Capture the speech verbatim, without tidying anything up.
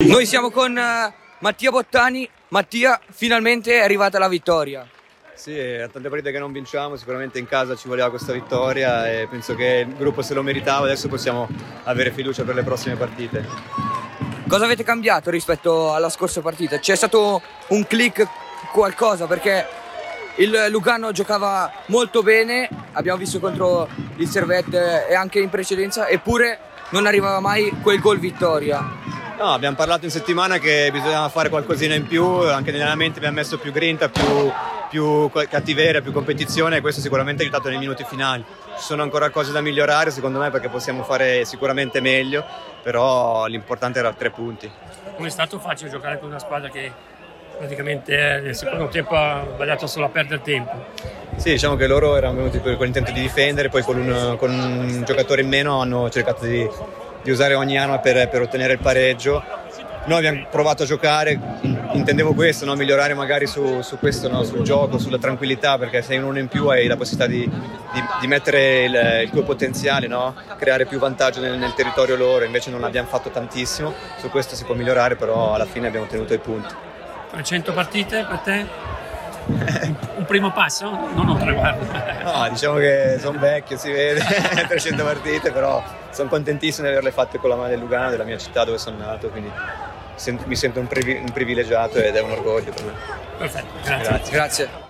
Noi siamo con uh, Mattia Bottani. Mattia, finalmente è arrivata la vittoria. Sì, a tante partite che non vinciamo, sicuramente in casa ci voleva questa vittoria e penso che il gruppo se lo meritava, adesso possiamo avere fiducia per le prossime partite. Cosa avete cambiato rispetto alla scorsa partita? C'è stato un click, qualcosa? Perché il Lugano giocava molto bene, abbiamo visto contro il Servette e anche in precedenza, eppure non arrivava mai quel gol vittoria. No, abbiamo parlato in settimana che bisognava fare qualcosina in più, anche negli allenamenti abbiamo messo più grinta, più, più cattiveria, più competizione e questo sicuramente ha aiutato nei minuti finali. Ci sono ancora cose da migliorare secondo me perché possiamo fare sicuramente meglio, però l'importante era tre punti. Come è stato facile giocare con una squadra che praticamente nel secondo tempo ha sbagliato solo a perdere tempo? Sì, diciamo che loro erano venuti con l'intento di difendere, poi con un, con un giocatore in meno hanno cercato di, di usare ogni arma per, per ottenere il pareggio. Noi abbiamo provato a giocare, intendevo questo, no? Migliorare magari su, su questo, no? Sul gioco, sulla tranquillità, perché se hai uno in più hai la possibilità di, di, di mettere il, il tuo potenziale, no? Creare più vantaggio nel, nel territorio loro, invece non l'abbiamo fatto tantissimo, su questo si può migliorare, però alla fine abbiamo tenuto i punti. trecento partite per te? Un primo passo? Non un traguardo. No, diciamo che sono vecchio, si vede, trecento partite, però sono contentissimo di averle fatte con la mano del Lugano, della mia città dove sono nato, quindi mi sento un, privi- un privilegiato ed è un orgoglio per me. Perfetto, grazie. Grazie. Grazie.